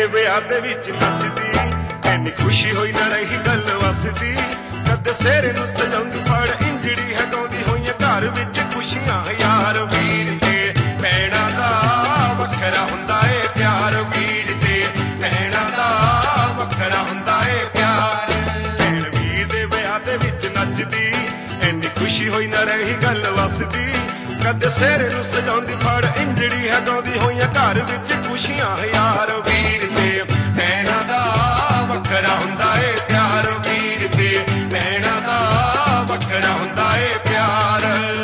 ਦੇ ਵਿਆਹ ਦੇ ਵਿੱਚ ਨੱਚਦੀ, ਐਨੀ ਖੁਸ਼ੀ ਹੋਈ ਨਾ ਰਹੀ ਗੱਲ ਵਸਦੀ। ਕਦੇ ਸਿਰ ਨੂੰ ਸਜਾਉਂਦੀ ਫੜ ਇੰਜੜੀ ਹੈ, ਗਾਉਂਦੀ ਹੋਈਆਂ ਘਰ ਵਿੱਚ ਖੁਸ਼ੀਆਂ। ਯਾਰ ਵੀਰ ਤੇ ਭੈਣਾਂ ਦਾ ਵੱਖਰਾ ਹੁੰਦਾ ਏ ਪਿਆਰ, ਵੀਰ ਤੇ ਭੈਣਾਂ ਦਾ ਵੱਖਰਾ ਹੁੰਦਾ ਏ ਪਿਆਰ। ਭੈਣ ਵੀਰ ਦੇ ਵਿਆਹ ਦੇ ਵਿੱਚ ਨੱਚਦੀ, ਐਨੀ ਖੁਸ਼ੀ ਹੋਈ ਨਾ ਰਹੀ ਗੱਲ ਵਸਦੀ। ਕਦੇ ਸਿਰ ਨੂੰ ਸਜਾਉਂਦੀ ਫੜ ਇੰਜੜੀ ਹੈ, ਗਾਉਂਦੀ ਹੋਈਆਂ ਘਰ ਵਿੱਚ ਖੁਸ਼ੀਆਂ। ਯਾਰ ਵੀਰ ਤੇ ਭੈਣਾਂ ਦਾ ਵੱਖਰਾ ਹੁੰਦਾ ਏ ਪਿਆਰ, ਵੀਰ ਤੇ ਭੈਣਾਂ ਦਾ ਵੱਖਰਾ ਹੁੰਦਾ ਏ ਪਿਆਰ।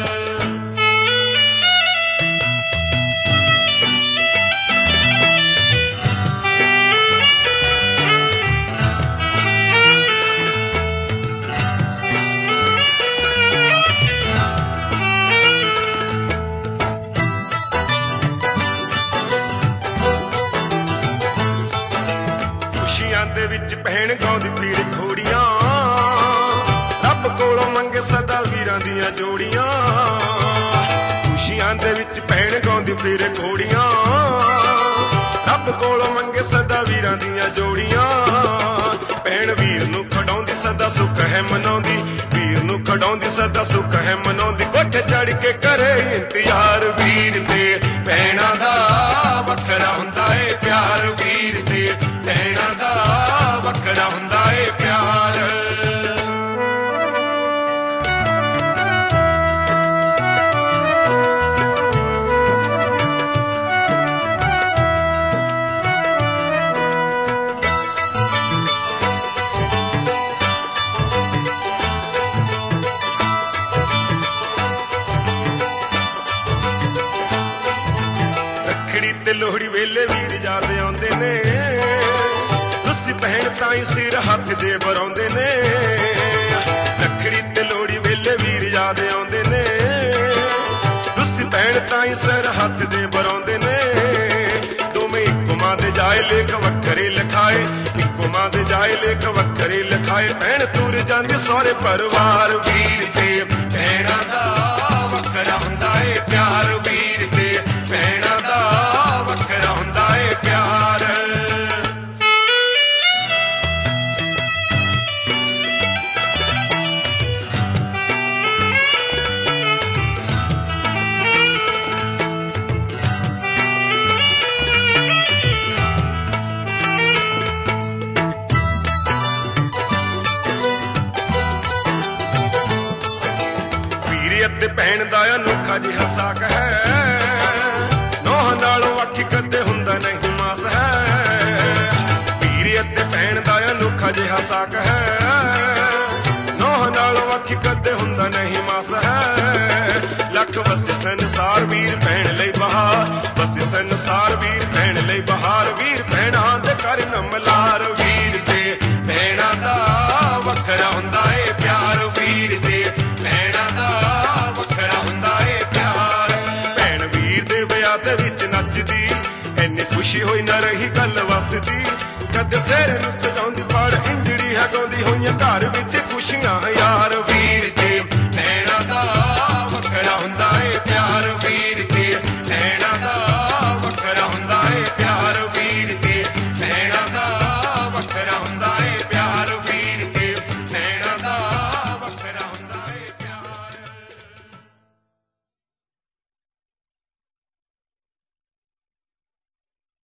ਦੇ ਵਿੱਚ ਭੈਣ ਗਾਉਂਦੀ ਪੀਰ ਘੋੜੀਆਂ, ਰੱਬ ਕੋਲੋਂ ਮੰਗੇ ਸਦਾ ਵੀਰਾਂ ਦੀਆਂ ਜੋੜੀਆਂ। ਖੁਸ਼ੀਆਂ ਦੇ ਵਿੱਚ ਭੈਣ ਗਾਉਂਦੀ ਪੀਰ ਘੋੜੀਆਂ, ਰੱਬ ਕੋਲੋਂ ਮੰਗੇ ਸਦਾ ਵੀਰਾਂ ਦੀਆਂ ਜੋੜੀਆਂ। ਭੈਣ ਵੀਰ ਨੂੰ ਖੜਾਉਂਦੀ ਸਦਾ ਸੁੱਖ ਹੈ ਮਨਾਉਂਦੀ, ਵੀਰ ਨੂੰ ਖੜਾਉਂਦੀ ਸਦਾ ਸੁੱਖ ਹੈ ਮਨਾਉਂਦੀ। ਕੋਠੇ ਚੜ ਕੇ ਕਰੇ ਇੰਤਜ਼ਾਰ, ਵੀਰ ਤੇ ਭੈਣਾਂ ਦਾ ਵੱਖਰਾ ਹੁੰਦਾ ਏ ਪਿਆਰ, ਵੀਰ ਤੇ ਭੈਣਾਂ ਦਾ ਵੱਖਰਾ ਹੁੰਦਾ ਏ ਪਿਆਰ। ਰੱਖੜੀ ਤੇ ਲੋਹੜੀ ਵੇਲੇ ਵੀਰ ਯਾਦ ਆਉਂਦੇ ਨੇ, ਭੈਣ ਤਾਈ ਸਿਰ ਹੱਥ ਦੇ ਵਰਾਉਂਦੇ ਨੇ। ਰੱਖੜੀ ਤੇ ਲੋਹੜੀ ਵੇਲੇ ਵੀਰ ਯਾਦ ਆਉਂਦੇ ਨੇ, ਰੁੱਸੀ ਭੈਣ ਤਾਈ ਸਿਰ ਹੱਥ ਦੇ ਵਰਾਉਂਦੇ ਨੇ। ਦੋਵੇਂ ਇੱਕੋ ਮਾਂ ਦੇ ਜਾਏ ਲੇਖ ਵੱਖਰੇ ਲਿਖਾਏ, ਇੱਕੋ ਮਾਂ ਦੇ ਜਾਏ ਲੇਖ ਵੱਖਰੇ ਲਿਖਾਏ। ਭੈਣ ਤੁਰ ਜਾਂਦੀ ਸਹੁਰੇ ਪਰਿਵਾਰ, ਵੀਰ ਤੇ ਭੈਣਾਂ ਦਾ ਵੱਖਰਾ ਹੁੰਦਾ ਏ ਪਿਆਰ, ਵੀਰ ਤੇ ਭੈਣਾਂ ਦਾ ਵੱਖਰਾ ਹੁੰਦਾ ਏ ਪਿਆਰ। ਤੇ ਭੈਣ ਦਾ ਅਨੋਖਾ ਜਿਹਾ ਸਾਕ ਹੈ, ਨੋਹਾਂ ਨਾਲੋਂ ਅੱਖੀ ਕਦੇ ਹੁੰਦਾ ਨਹੀਂ ਮਾਸ ਹੈ। ਵੀਰ ਅਤੇ ਭੈਣ ਦਾ ਅਨੋਖਾ ਜਿਹਾ ਸਾਕ ਹੈ, ਨੋਹਾਂ ਨਾਲੋਂ ਅੱਖੀ ਕਦੇ ਹੁੰਦਾ ਨਹੀਂ ਮਾਸ ਹੈ। ਲੱਖ ਵਸੇ ਸੰਸਾਰ ਵੀਰ ਭੈਣ ਲਈ ਬਹਾਰ, ਵਸੇ ਸੰਸਾਰ ਵੀਰ ਭੈਣ ਲਈ ਬਹਾਰ। ਵੀਰ ਭੈਣਾਂ ਦੇ ਕਰ ਨਮਲਾਰ, ਵੀਰ ਤੇ ਭੈਣਾਂ ਦਾ ਵੱਖਰਾ ਹੁੰਦਾ ਏ ਪਿਆਰ, ਵੀਰ ਤੇ ਭੈਣਾਂ ਦਾ ਵੱਖਰਾ ਹੁੰਦਾ ਏ ਪਿਆਰ। ਭੈਣ ਵੀਰ ਦੇ ਵਿਆਹ ਦੇ ਵਿੱਚ ਨੱਚਦੀ, ਐਨੀ ਖੁਸ਼ੀ ਹੋਈ ਨਾ ਰਹੀ ਗੱਲ ਵਸਦੀ। ਕਦੇ ਸਿਰ ਨੂੰ ਸਜਾਉਂਦੀ ਫੜ ਇੰਜੜੀ ਹੈ, ਗਾਉਂਦੀ ਹੋਈਆਂ ਘਰ ਵਿੱਚ ਖੁਸ਼ੀਆਂ। ਯਾਰ